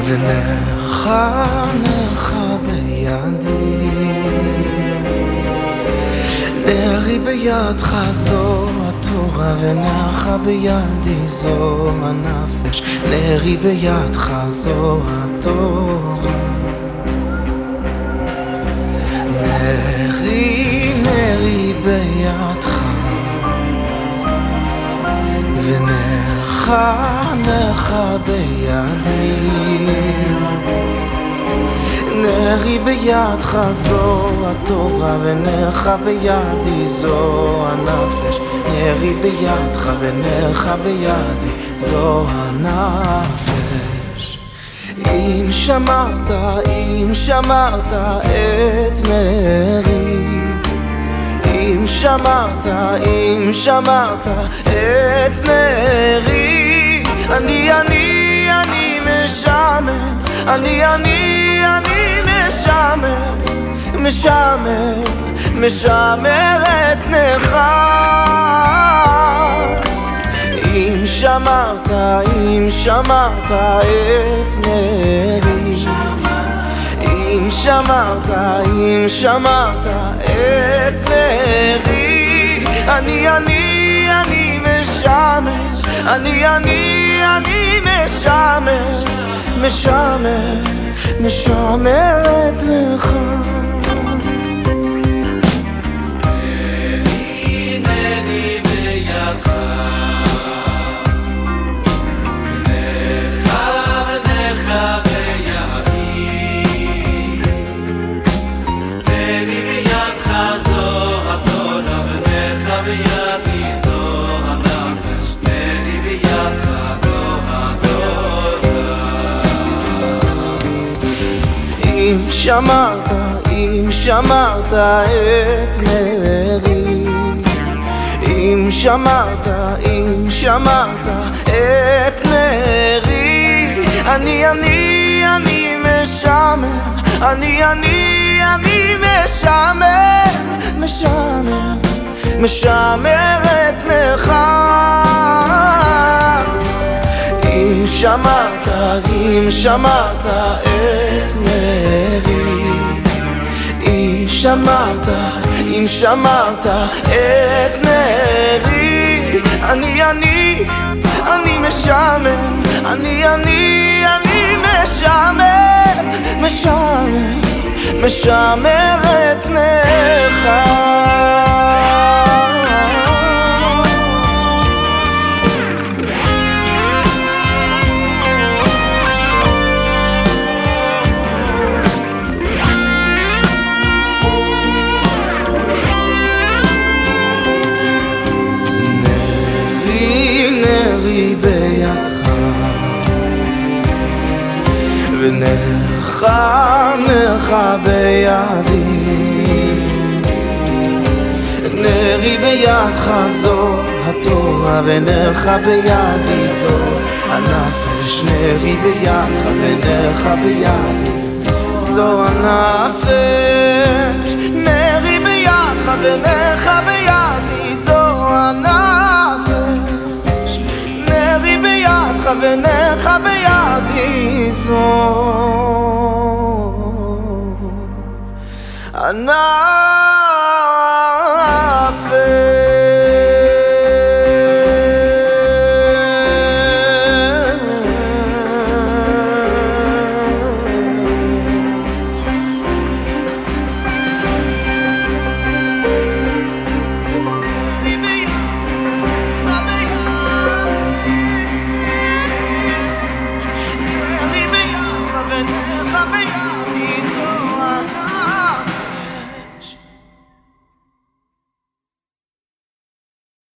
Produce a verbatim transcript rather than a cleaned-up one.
ונרך נרך בידי, נרי בידך זו התורה, ונרך בידי זו הנפש. נרי בידך זו התורה, נרי נרי בידך, ונרך נרך בידי, נרי בידך זו התורה, ונרך בידי זו הנפש. נרי בידך ונרך בידי זו הנפש. אם שמרת, אם שמרת את נרי, אם שמרת, אם שמרת את נרי, אני אני אני משמר, אני אני אני משמר, משמר, משמר את נרך. אם שמרת, אם שמרת את נרי, אם שמרת, אם שמרת את נרי, אני אני אני משמר, אני אני אני משמר, משמר, משמר את נרך. אם שמרת, אם שמרת את נרי, אם שמרת, אם שמרת את נרי, אני אני אני משמר, אני אני אני משמר, משמר, משמר את נרך. אם שמרת, אם שמרת את נרי, אם שמרת, אם שמרת את נרי, אני אני אני משמר, אני אני אני משמר, משמר, משמר את נרך. בידך ונרך נרך בידי, נרי בידך זו התורה, ונרך בידי זו הנפש. נרי בידך ונרך בידי זו הנפש, נרי בידך ונרך בידי זו הנפש, נרי בידך ונרך בידי זו הנפש.